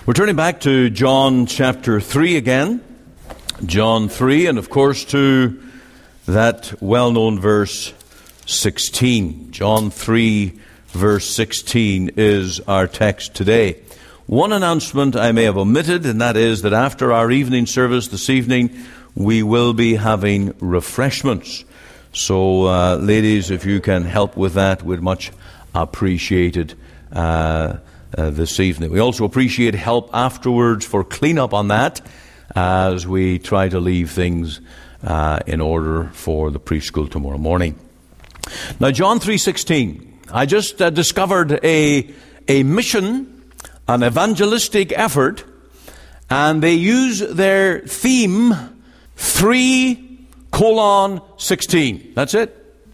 We're turning back to John chapter 3 again. John 3, and of course to that well-known verse 16. John 3, verse 16 is our text today. One announcement I may have omitted, and that is that after our evening service this evening, we will be having refreshments. So, ladies, if you can help with that, we'd much appreciate it this evening. We also appreciate help afterwards for clean-up on that as we try to leave things in order for the preschool tomorrow morning. Now, John 3:16. I just discovered a mission, an evangelistic effort, and they use their theme 3:16. That's it.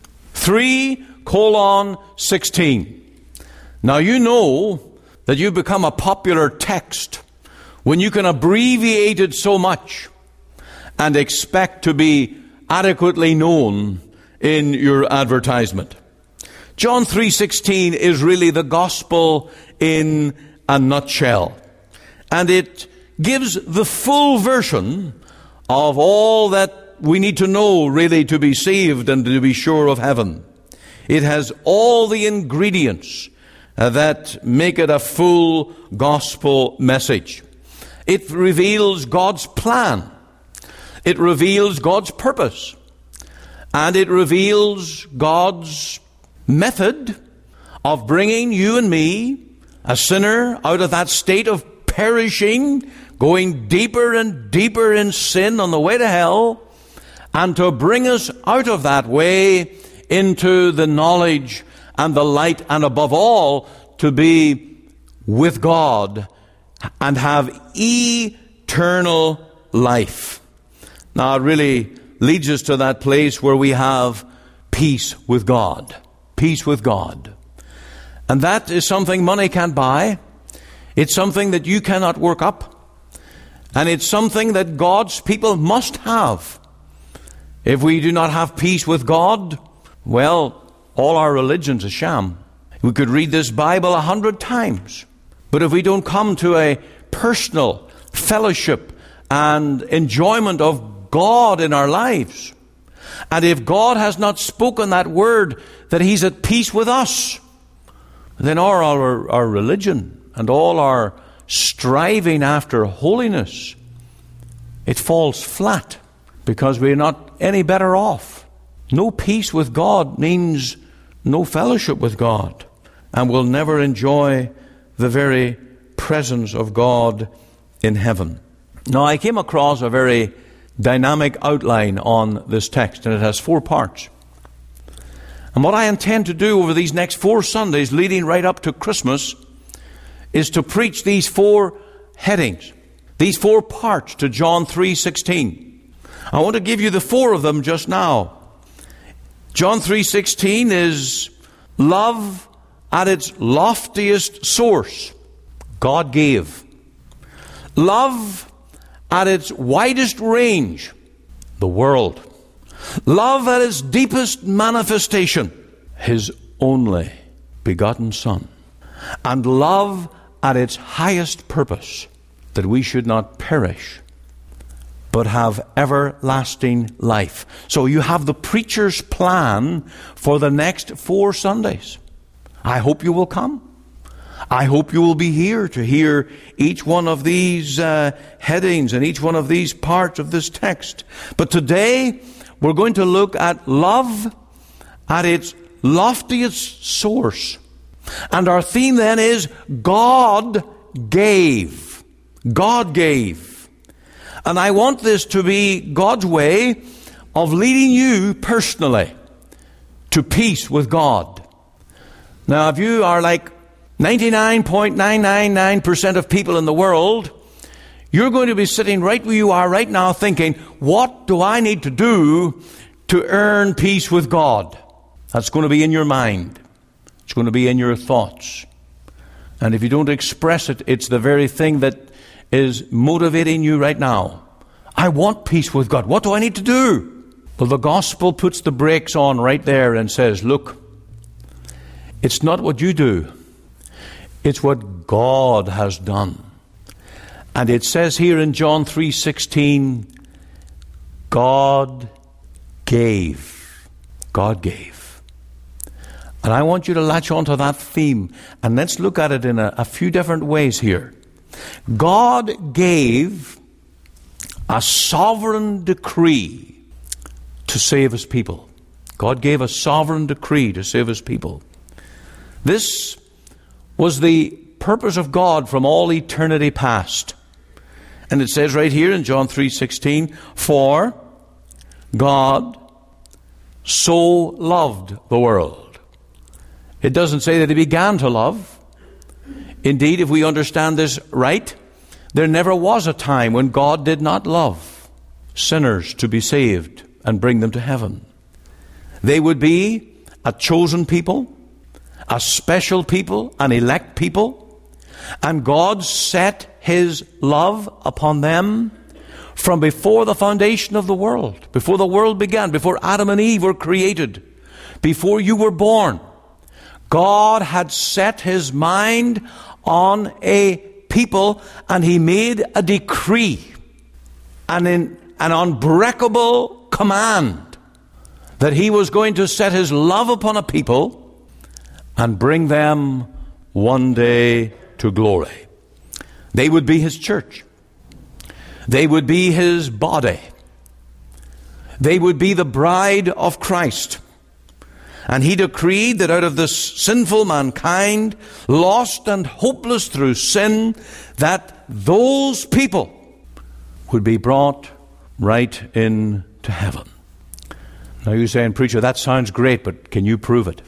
3:16. Now, you know that you've become a popular text when you can abbreviate it so much and expect to be adequately known in your advertisement. John 3:16 is really the gospel in a nutshell. And it gives the full version of all that we need to know really to be saved and to be sure of heaven. It has all the ingredients that make it a full gospel message. It reveals God's plan. It reveals God's purpose. And it reveals God's method of bringing you and me, a sinner, out of that state of perishing, going deeper and deeper in sin on the way to hell, and to bring us out of that way into the knowledge and the light, and above all, to be with God and have eternal life. Now, it really leads us to that place where we have peace with God. Peace with God. And that is something money can't buy. It's something that you cannot work up. And it's something that God's people must have. If we do not have peace with God, well, all our religion's a sham. We could read this Bible 100 times. But if we don't come to a personal fellowship and enjoyment of God in our lives, and if God has not spoken that word that He's at peace with us, then all our religion and all our striving after holiness, it falls flat because we're not any better off. No peace with God means no fellowship with God, and we'll never enjoy the very presence of God in heaven. Now, I came across a very dynamic outline on this text, and it has 4 parts. And what I intend to do over these next 4 Sundays leading right up to Christmas is to preach these 4 headings, these 4 parts to John 3:16. I want to give you the 4 of them just now. John 3:16 is love at its loftiest source. God gave. Love at its widest range. The world. Love at its deepest manifestation. His only begotten Son. And love at its highest purpose. That we should not perish, but have everlasting life. So you have the preacher's plan for the next 4 Sundays. I hope you will come. I hope you will be here to hear each one of these headings and each one of these parts of this text. But today, we're going to look at love at its loftiest source. And our theme then is God gave. God gave. And I want this to be God's way of leading you personally to peace with God. Now, if you are like 99.999% of people in the world, you're going to be sitting right where you are right now thinking, what do I need to do to earn peace with God? That's going to be in your mind. It's going to be in your thoughts. And if you don't express it, it's the very thing that is motivating you right now. I want peace with God. What do I need to do? Well, the gospel puts the brakes on right there and says, look, it's not what you do. It's what God has done. And it says here in John 3:16, God gave. God gave. And I want you to latch onto that theme, and let's look at it in a few different ways here. God gave a sovereign decree to save his people. God gave a sovereign decree to save his people. This was the purpose of God from all eternity past. And it says right here in John 3:16, for God so loved the world. It doesn't say that he began to love. Indeed, if we understand this right, there never was a time when God did not love sinners to be saved and bring them to heaven. They would be a chosen people, a special people, an elect people, and God set his love upon them from before the foundation of the world, before the world began, before Adam and Eve were created, before you were born. God had set his mind on a people, and he made a decree, an unbreakable command, that he was going to set his love upon a people and bring them one day to glory. They would be his church. They would be his body. They would be the bride of Christ. And he decreed that out of this sinful mankind, lost and hopeless through sin, that those people would be brought right into heaven. Now you're saying, preacher, that sounds great, but can you prove it?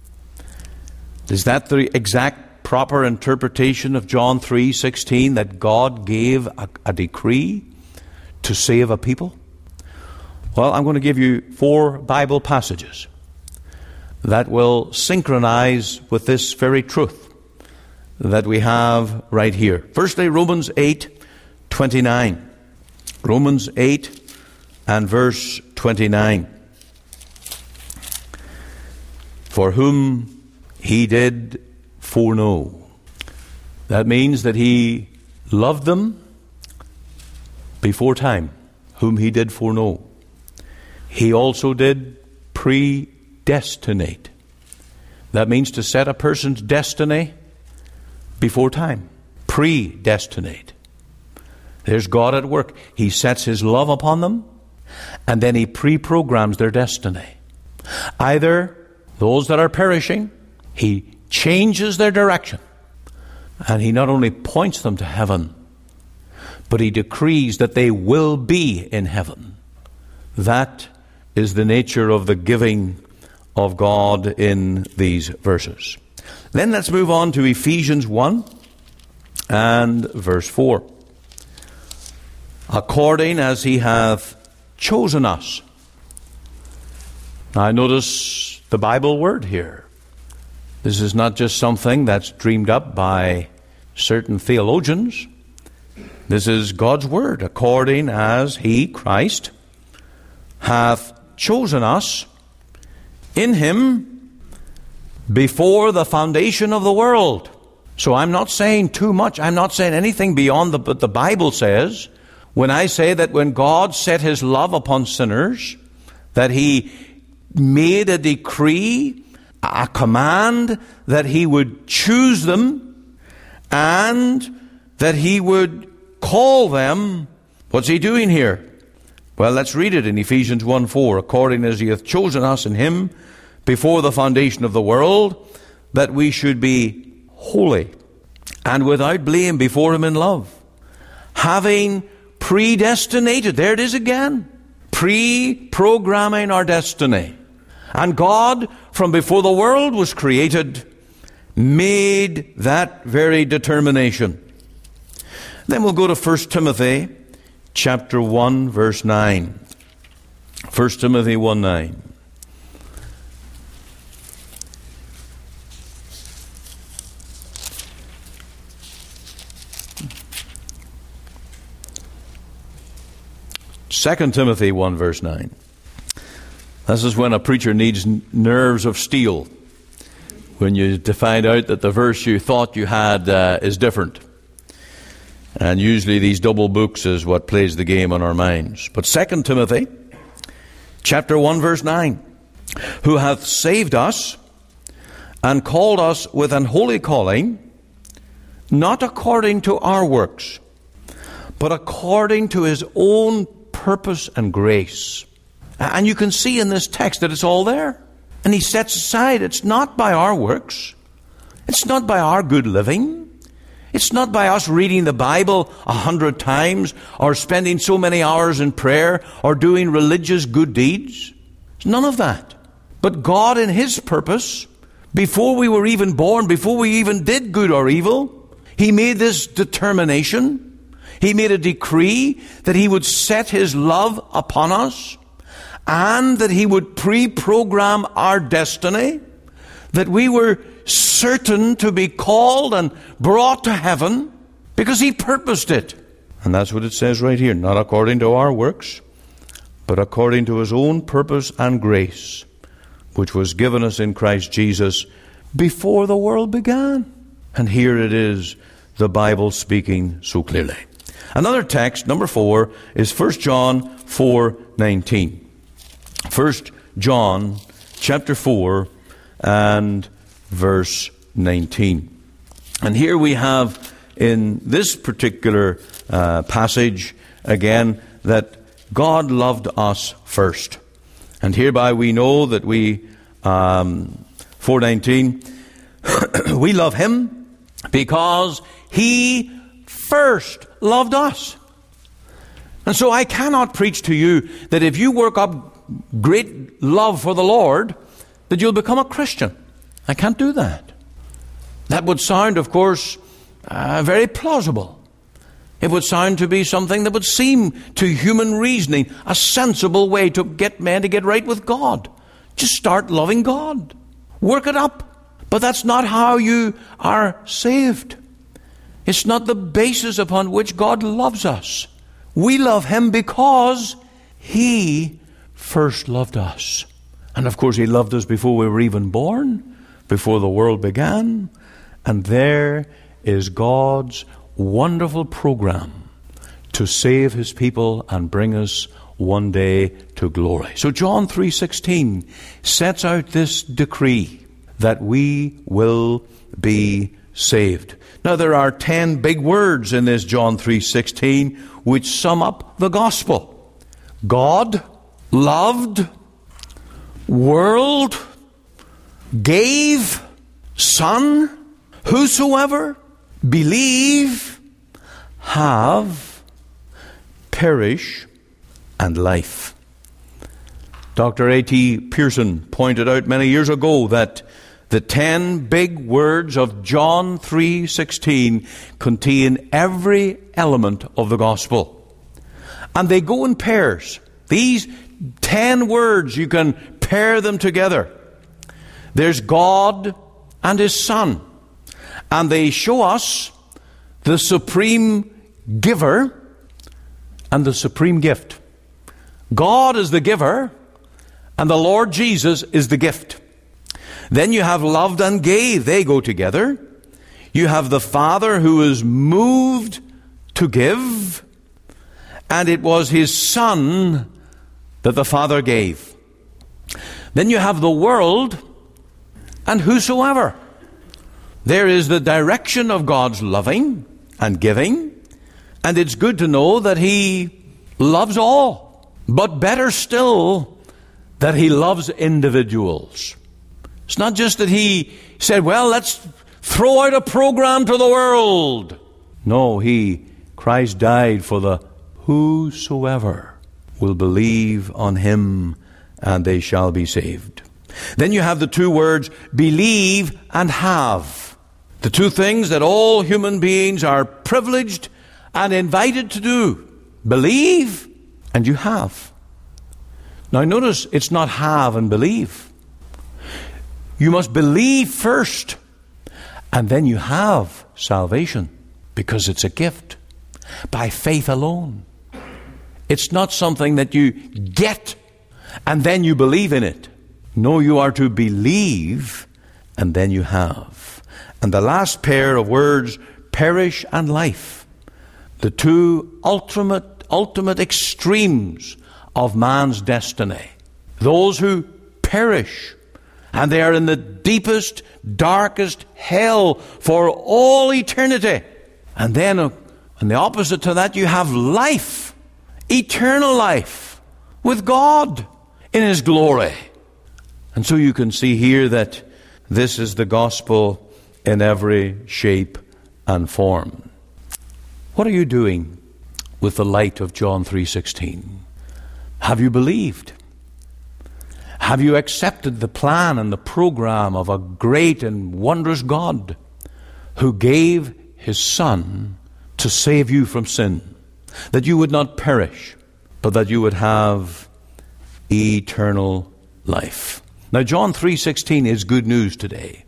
Is that the exact proper interpretation of John 3:16, that God gave a decree to save a people? Well, I'm going to give you 4 Bible passages that will synchronize with this very truth that we have right here. Firstly, Romans 8:29. Romans 8 and verse 29. For whom he did foreknow. That means that he loved them before time, whom he did foreknow. He also did predestinate. That means to set a person's destiny before time. Predestinate. There's God at work. He sets his love upon them, and then he pre-programs their destiny. Either those that are perishing, he changes their direction, and he not only points them to heaven, but he decrees that they will be in heaven. That is the nature of the giving of God in these verses. Then let's move on to Ephesians 1 and verse 4. According as he hath chosen us. Now notice the Bible word here. This is not just something that's dreamed up by certain theologians. This is God's word. According as he, Christ, hath chosen us in him before the foundation of the world. So I'm not saying too much. I'm not saying anything beyond what the Bible says when I say that when God set his love upon sinners, that he made a decree, a command, that he would choose them and that he would call them. What's he doing here? Well, let's read it in Ephesians 1:4. According as he hath chosen us in him before the foundation of the world, that we should be holy and without blame before him in love, having predestinated. There it is again. Pre-programming our destiny. And God, from before the world was created, made that very determination. Then we'll go to 1 Timothy chapter 1, verse 9. 1 Timothy 1:9. Second Timothy 1, verse 9. This is when a preacher needs nerves of steel, when you find out that the verse you thought you had is different. And usually these double books is what plays the game on our minds. But 2 Timothy, chapter 1, verse 9, who hath saved us and called us with an holy calling, not according to our works, but according to his own purpose and grace. And you can see in this text that it's all there. And he sets aside, it's not by our works. It's not by our good living. It's not by us reading the Bible 100 times or spending so many hours in prayer or doing religious good deeds. It's none of that. But God in his purpose, before we were even born, before we even did good or evil, he made this determination. He made a decree that he would set his love upon us and that he would pre-program our destiny, that we were certain to be called and brought to heaven because he purposed it. And that's what it says right here. Not according to our works, but according to his own purpose and grace, which was given us in Christ Jesus before the world began. And here it is, the Bible speaking so clearly. Another text, number 4, is 1 John 4:19. 1 John chapter 4 and verse 19. And here we have in this particular passage again that God loved us first. And hereby we know that we, 4:19, we love him because he first loved us. And so I cannot preach to you that if you work up great love for the Lord, that you'll become a Christian. I can't do that. That would sound, of course, very plausible. It would sound to be something that would seem to human reasoning a sensible way to get man to get right with God. Just start loving God. Work it up. But that's not how you are saved. It's not the basis upon which God loves us. We love him because he first loved us. And of course he loved us before we were even born, before the world began. And there is God's wonderful program to save his people and bring us one day to glory. So John 3:16 sets out this decree that we will be saved. Now there are 10 big words in this John 3:16 which sum up the gospel. God loved, world, gave, Son, whosoever, believe, have, perish, and life. Dr. A.T. Pierson pointed out many years ago that the 10 big words of John 3:16 contain every element of the gospel. And they go in pairs. These 10 words, you can pair them together. There's God and his Son. And they show us the supreme giver and the supreme gift. God is the giver, and the Lord Jesus is the gift. Then you have loved and gave. They go together. You have the Father who is moved to give, and it was his Son that the Father gave. Then you have the world and whosoever. There is the direction of God's loving and giving, and it's good to know that he loves all, but better still, that he loves individuals. It's not just that he said, well, let's throw out a program to the world. No, Christ died for the whosoever will believe on him, and they shall be saved. Then you have the two words, believe and have. The two things that all human beings are privileged and invited to do. Believe and you have. Now notice, it's not have and believe. You must believe first, and then you have salvation, because it's a gift by faith alone. It's not something that you get and then you believe in it. No, you are to believe and then you have. And the last pair of words, perish and life. the two ultimate extremes of man's destiny. Those who perish, and they are in the deepest, darkest hell for all eternity. And then on the opposite to that, you have life, eternal life, with God in His glory. And so you can see here that this is the gospel in every shape and form. What are you doing with the light of John 3:16? Have you believed? Have you accepted the plan and the program of a great and wondrous God who gave His Son to save you from sin, that you would not perish, but that you would have eternal life? Now, John 3:16 is good news today.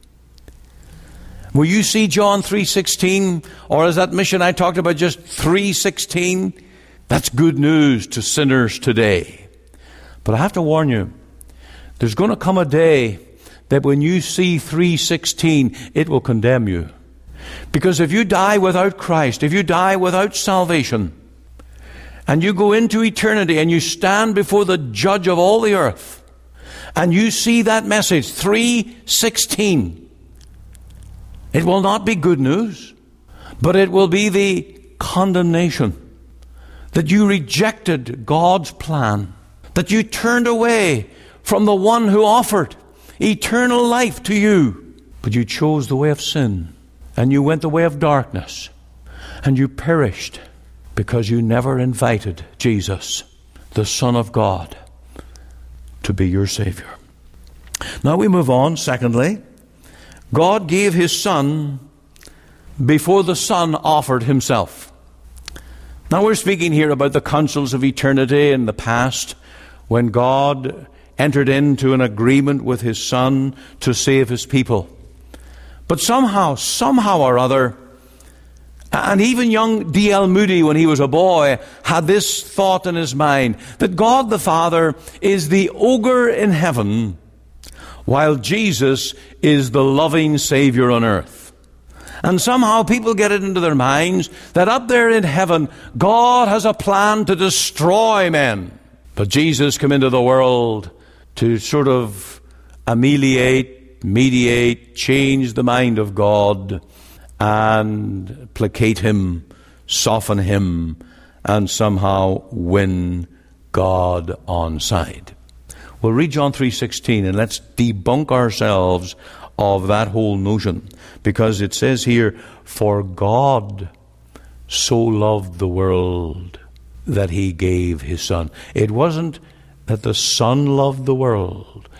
Will you see John 3:16, or is that mission I talked about just 3:16? That's good news to sinners today. But I have to warn you, there's going to come a day that when you see 3:16, it will condemn you. Because if you die without Christ, if you die without salvation, and you go into eternity and you stand before the judge of all the earth, and you see that message, 3:16, it will not be good news, but it will be the condemnation that you rejected God's plan, that you turned away from the one who offered eternal life to you, but you chose the way of sin, and you went the way of darkness, and you perished because you never invited Jesus, the Son of God, to be your Savior. Now we move on. Secondly, God gave His Son before the Son offered Himself. Now we're speaking here about the councils of eternity in the past, when God entered into an agreement with His Son to save His people. But somehow or other, and even young D.L. Moody, when he was a boy, had this thought in his mind, that God the Father is the ogre in heaven, while Jesus is the loving Savior on earth. And somehow people get it into their minds that up there in heaven, God has a plan to destroy men. But Jesus came into the world to sort of mediate, change the mind of God, and placate Him, soften Him, and somehow win God on side. We'll read John 3:16 and let's debunk ourselves of that whole notion, because it says here, for God so loved the world that He gave His Son. It wasn't that the Son loved the world.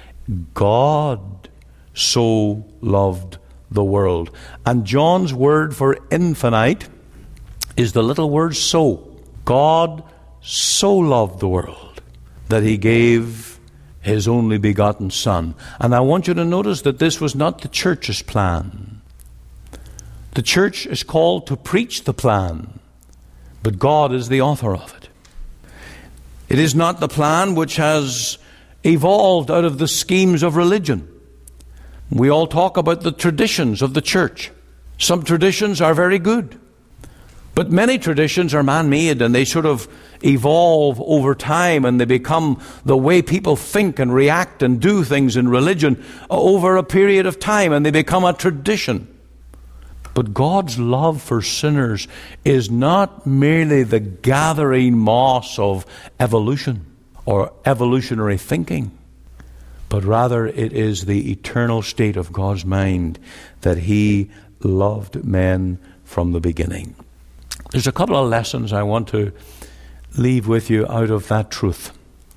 God so loved the world. And John's word for infinite is the little word so. God so loved the world that He gave His only begotten Son. And I want you to notice that this was not the church's plan. The church is called to preach the plan, but God is the author of it. It is not the plan which has evolved out of the schemes of religion. We all talk about the traditions of the church. Some traditions are very good, but many traditions are man-made, and they sort of evolve over time, and they become the way people think and react and do things in religion over a period of time, and they become a tradition. But God's love for sinners is not merely the gathering moss of evolution or evolutionary thinking, but rather it is the eternal state of God's mind that He loved men from the beginning. There's a couple of lessons I want to leave with you out of that truth.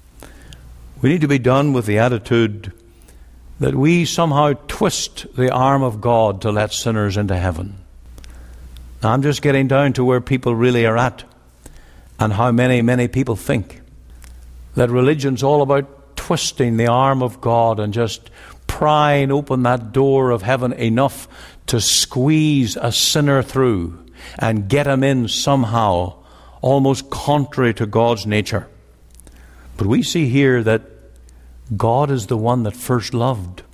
We need to be done with the attitude that we somehow twist the arm of God to let sinners into heaven. Now, I'm just getting down to where people really are at, and how many people think that religion's all about twisting the arm of God and just prying open that door of heaven enough to squeeze a sinner through and get him in somehow, almost contrary to God's nature. But we see here that God is the one that first loved.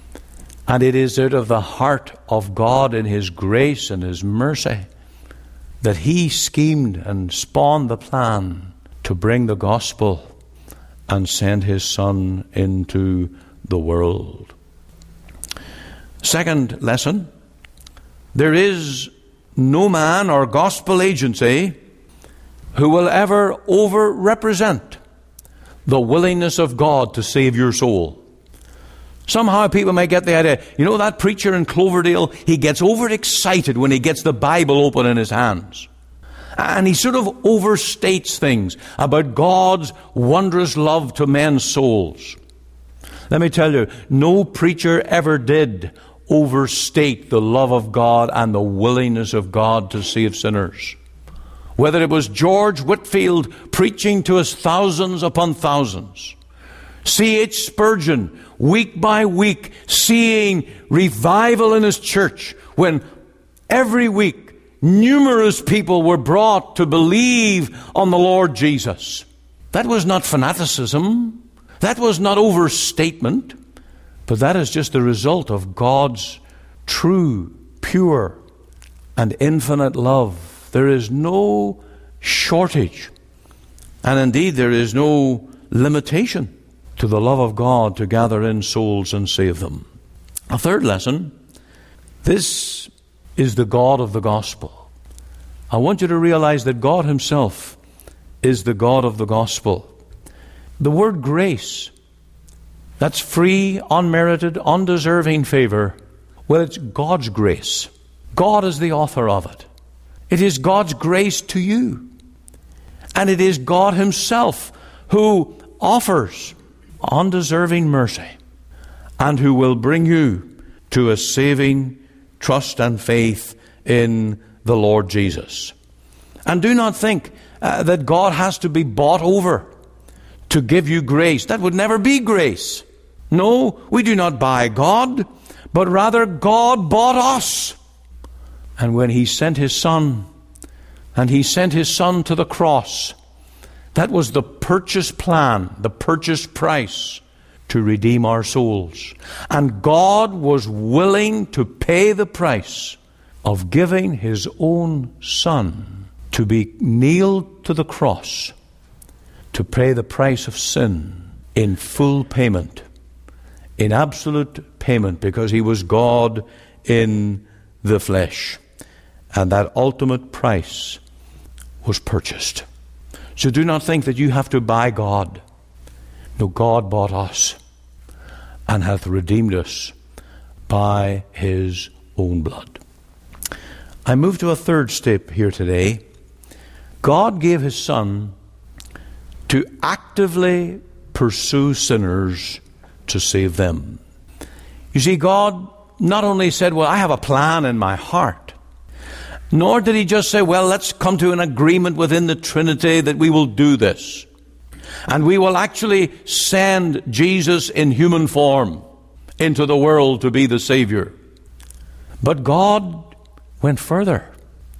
And it is out of the heart of God in His grace and His mercy that he schemed and spawned the plan to bring the gospel and send his Son into the world. Second lesson, there is no man or gospel agency who will ever over-represent the willingness of God to save your soul. Somehow people may get the idea, you know, that preacher in Cloverdale, he gets overexcited when he gets the Bible open in his hands. And he sort of overstates things about God's wondrous love to men's souls. Let me tell you, no preacher ever did overstate the love of God and the willingness of God to save sinners. Whether it was George Whitefield preaching to us thousands upon thousands, C.H. Spurgeon, week by week, seeing revival in his church, when every week numerous people were brought to believe on the Lord Jesus. That was not fanaticism. That was not overstatement. But that is just the result of God's true, pure, and infinite love. There is no shortage, and indeed there is no limitation to the love of God to gather in souls and save them. A third lesson, this is the God of the gospel. I want you to realize that God himself is the God of the gospel. The word grace, that's free, unmerited, undeserving favor. Well, it's God's grace. God is the author of it. It is God's grace to you. And it is God himself who offers undeserving mercy and who will bring you to a saving trust and faith in the Lord Jesus. And do not think that God has to be bought over to give you grace. That would never be grace. No, we do not buy God, but rather God bought us. And when he sent his Son, and he sent his Son to the cross, that was the purchase plan, the purchase price to redeem our souls. And God was willing to pay the price of giving his own Son to be nailed to the cross, to pay the price of sin in full payment, in absolute payment, because he was God in the flesh. And that ultimate price was purchased. So do not think that you have to buy God. No, God bought us and hath redeemed us by his own blood. I move to a third step here today. God gave his Son to actively pursue sinners to save them. You see, God not only said, well, I have a plan in my heart, nor did he just say, well, let's come to an agreement within the Trinity that we will do this. And we will actually send Jesus in human form into the world to be the Savior. But God went further.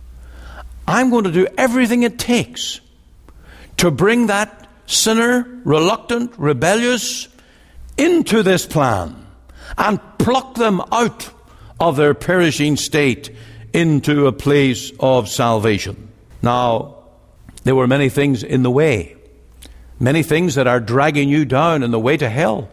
I'm going to do everything it takes to bring that sinner, reluctant, rebellious, into this plan and pluck them out of their perishing state into a place of salvation. Now, there were many things in the way. Many things that are dragging you down in the way to hell.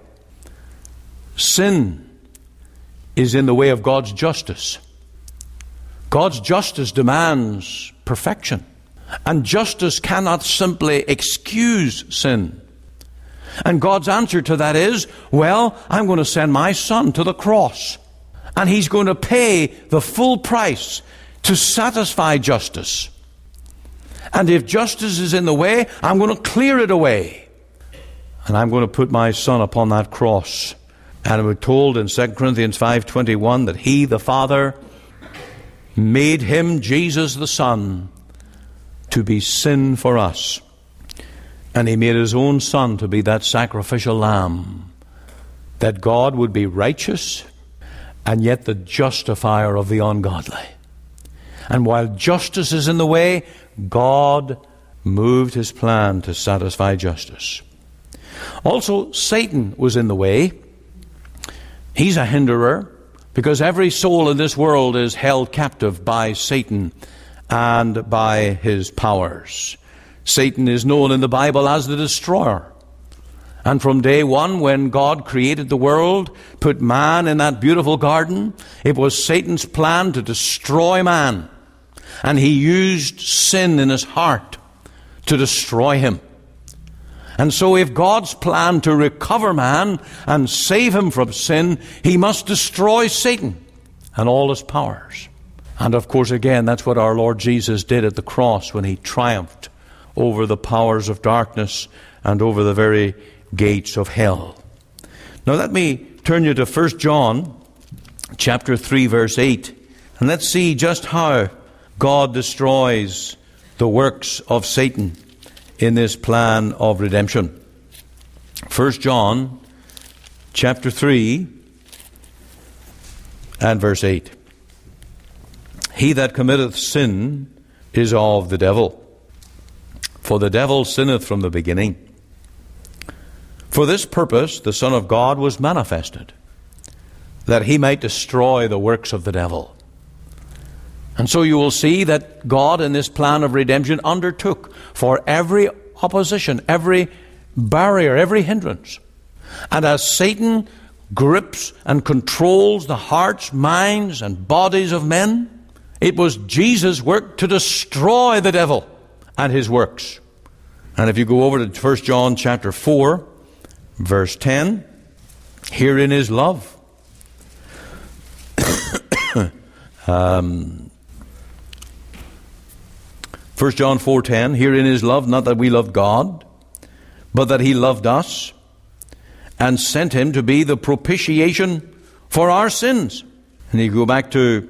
Sin is in the way of God's justice. God's justice demands perfection. And justice cannot simply excuse sin. And God's answer to that is, well, I'm going to send my Son to the cross. And he's going to pay the full price to satisfy justice. And if justice is in the way, I'm going to clear it away. And I'm going to put my Son upon that cross. And we're told in 2 Corinthians 5:21 that he, the Father, made him, Jesus the Son, to be sin for us. And he made his own Son to be that sacrificial lamb, that God would be righteous and yet the justifier of the ungodly. And while justice is in the way, God moved his plan to satisfy justice. Also, Satan was in the way. He's a hinderer, because every soul in this world is held captive by Satan and by his powers. Satan is known in the Bible as the destroyer. And from day one, when God created the world, put man in that beautiful garden, it was Satan's plan to destroy man. And he used sin in his heart to destroy him. And so if God's plan to recover man and save him from sin, he must destroy Satan and all his powers. And of course, again, that's what our Lord Jesus did at the cross when he triumphed over the powers of darkness and over the very gates of hell. Now let me turn you to 1 John chapter 3 verse 8, and let's see just how God destroys the works of Satan in this plan of redemption. 1 John chapter 3 and verse 8. He that committeth sin is of the devil, for the devil sinneth from the beginning. For this purpose the Son of God was manifested, that he might destroy the works of the devil. And so you will see that God in this plan of redemption undertook for every opposition, every barrier, every hindrance. And as Satan grips and controls the hearts, minds, and bodies of men, it was Jesus' work to destroy the devil and his works. And if you go over to 1 John chapter 4, verse 10, herein is love. 1 John 4:10, herein is love, not that we loved God, but that he loved us and sent him to be the propitiation for our sins. And you go back to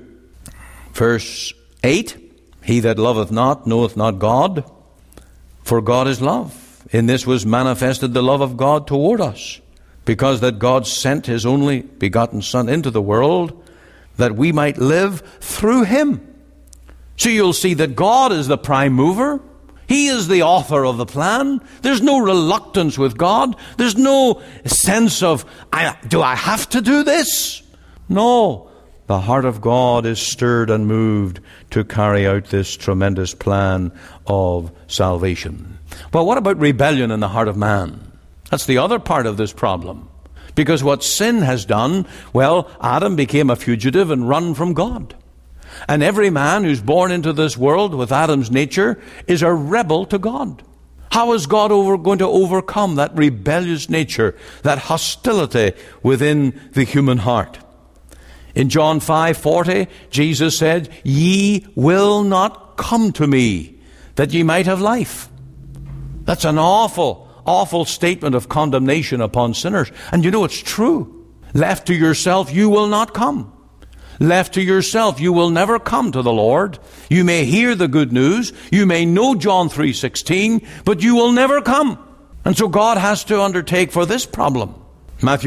verse 8, he that loveth not knoweth not God, for God is love. In this was manifested the love of God toward us, because that God sent his only begotten Son into the world, that we might live through him. So you'll see that God is the prime mover. He is the author of the plan. There's no reluctance with God. There's no sense of, do I have to do this? No. The heart of God is stirred and moved to carry out this tremendous plan of salvation. Well, what about rebellion in the heart of man? That's the other part of this problem. Because what sin has done, well, Adam became a fugitive and run from God. And every man who's born into this world with Adam's nature is a rebel to God. How is God going to overcome that rebellious nature, that hostility within the human heart? In John 5:40, Jesus said, ye will not come to me, that ye might have life. That's an awful, awful statement of condemnation upon sinners. And you know it's true. Left to yourself, you will not come. Left to yourself, you will never come to the Lord. You may hear the good news. You may know John 3:16, but you will never come. And so God has to undertake for this problem. Matthew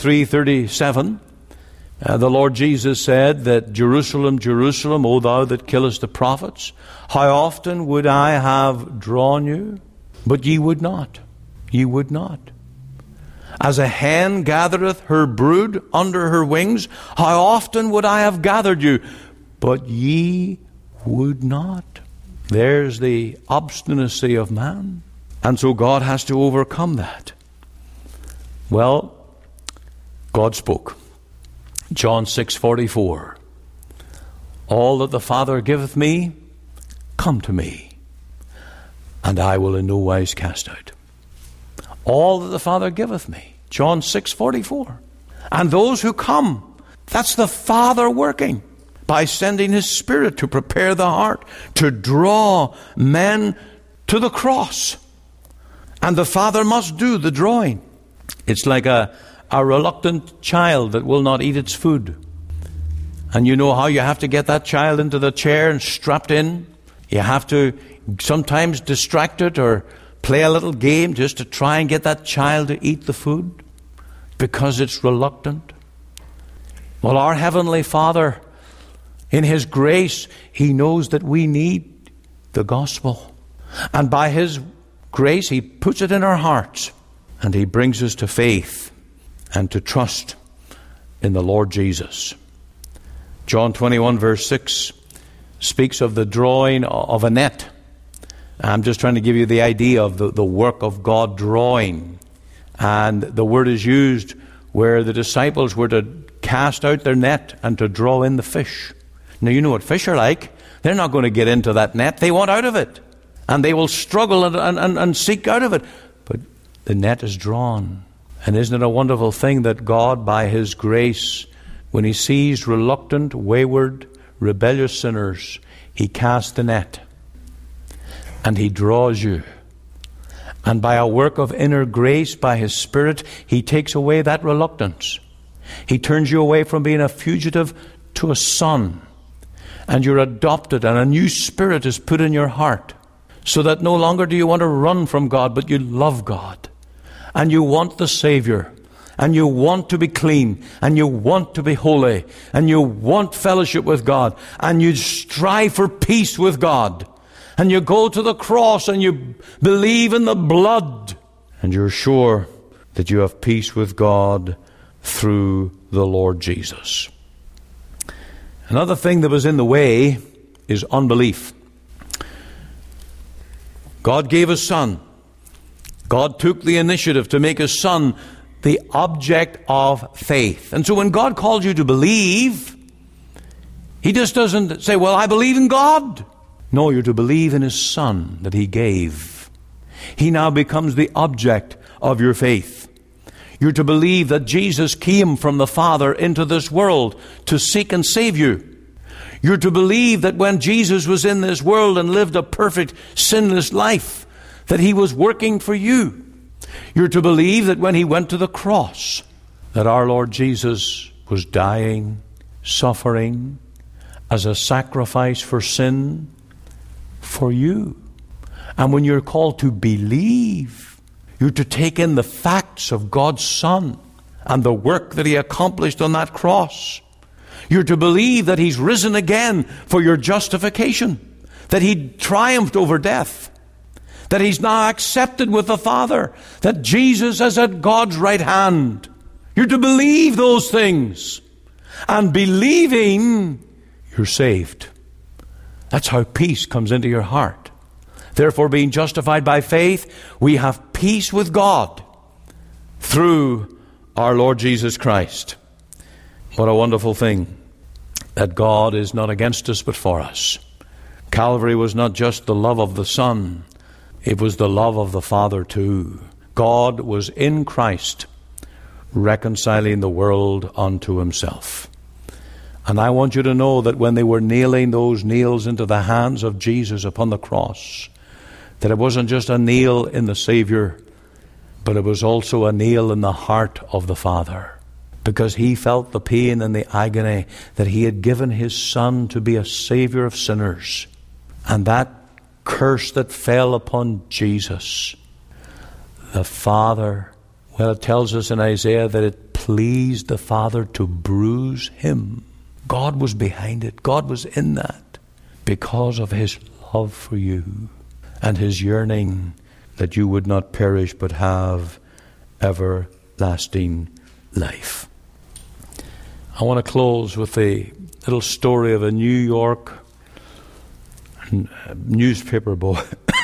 23:37, the Lord Jesus said that, Jerusalem, Jerusalem, O thou that killest the prophets, how often would I have drawn you? But ye would not. Ye would not. As a hen gathereth her brood under her wings, how often would I have gathered you? But ye would not. There's the obstinacy of man. And so God has to overcome that. Well, God spoke. John 6:44. All that the Father giveth me, come to me, and I will in no wise cast out. All that the Father giveth me. John 6:44. And those who come, that's the Father working by sending his Spirit to prepare the heart, to draw men to the cross. And the Father must do the drawing. It's like a reluctant child that will not eat its food. And you know how you have to get that child into the chair and strapped in? You have to sometimes distract it or play a little game just to try and get that child to eat the food because it's reluctant. Well, our Heavenly Father, in his grace, he knows that we need the gospel. And by his grace, he puts it in our hearts and he brings us to faith and to trust in the Lord Jesus. John 21 verse 6 speaks of the drawing of a net. I'm just trying to give you the idea of the work of God drawing. And the word is used where the disciples were to cast out their net and to draw in the fish. Now, you know what fish are like. They're not going to get into that net. They want out of it. And they will struggle and seek out of it. But the net is drawn. And isn't it a wonderful thing that God, by His grace, when He sees reluctant, wayward, rebellious sinners, He casts the net. And He draws you. And by a work of inner grace, by His Spirit, He takes away that reluctance. He turns you away from being a fugitive to a son. And you're adopted, and a new spirit is put in your heart. So that no longer do you want to run from God, but you love God. And you want the Savior. And you want to be clean. And you want to be holy. And you want fellowship with God. And you strive for peace with God. And you go to the cross and you believe in the blood. And you're sure that you have peace with God through the Lord Jesus. Another thing that was in the way is unbelief. God gave His Son. God took the initiative to make His Son the object of faith. And so when God calls you to believe, He just doesn't say, well, I believe in God. No, you're to believe in His Son that He gave. He now becomes the object of your faith. You're to believe that Jesus came from the Father into this world to seek and save you. You're to believe that when Jesus was in this world and lived a perfect, sinless life, that He was working for you. You're to believe that when He went to the cross, that our Lord Jesus was dying, suffering, as a sacrifice for sin, for you. And when you're called to believe, you're to take in the facts of God's Son and the work that He accomplished on that cross. You're to believe that He's risen again for your justification, that He triumphed over death, that He's now accepted with the Father, that Jesus is at God's right hand. You're to believe those things. And believing, you're saved. That's how peace comes into your heart. Therefore, being justified by faith, we have peace with God through our Lord Jesus Christ. What a wonderful thing that God is not against us but for us. Calvary was not just the love of the Son, it was the love of the Father too. God was in Christ reconciling the world unto Himself. And I want you to know that when they were nailing those nails into the hands of Jesus upon the cross, that it wasn't just a nail in the Savior, but it was also a nail in the heart of the Father. Because He felt the pain and the agony that He had given His Son to be a Savior of sinners. And that curse that fell upon Jesus, the Father, well, it tells us in Isaiah that it pleased the Father to bruise Him. God was behind it. God was in that because of His love for you and His yearning that you would not perish but have everlasting life. I want to close with a little story of a New York newspaper boy.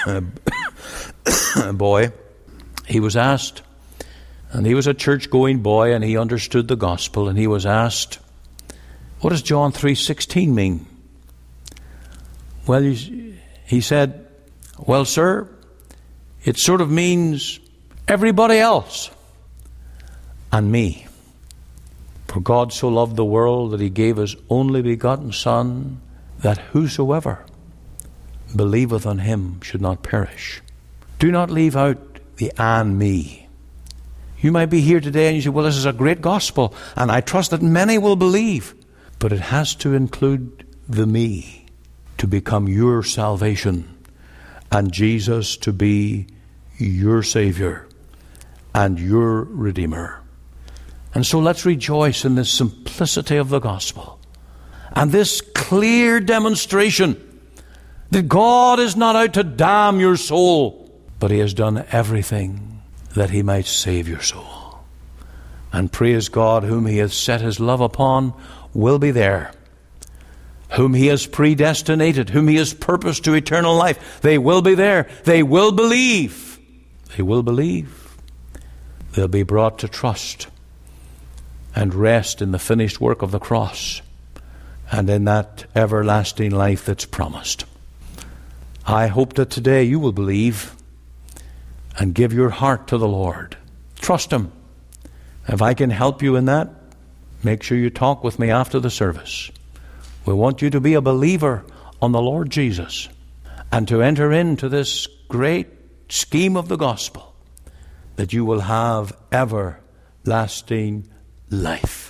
He was asked, and he was a church-going boy, and he understood the gospel, and he was asked, what does John 3:16 mean? Well, he said, well, sir, it sort of means everybody else and me. For God so loved the world that He gave His only begotten Son, that whosoever believeth on Him should not perish. Do not leave out the and me. You might be here today and you say, well, this is a great gospel, and I trust that many will believe. But it has to include the me to become your salvation, and Jesus to be your Savior and your Redeemer. And so let's rejoice in the simplicity of the gospel and this clear demonstration that God is not out to damn your soul, but He has done everything that He might save your soul. And praise God, whom He hath set His love upon will be there. whom he has predestinated, whom he has purposed to eternal life. They will be there. They will believe. They will believe. They'll be brought to trust and rest in the finished work of the cross and in that everlasting life that's promised. I hope that today you will believe and give your heart to the Lord. Trust him. If I can help you in that, make sure you talk with me after the service. We want you to be a believer on the Lord Jesus and to enter into this great scheme of the gospel that you will have everlasting life.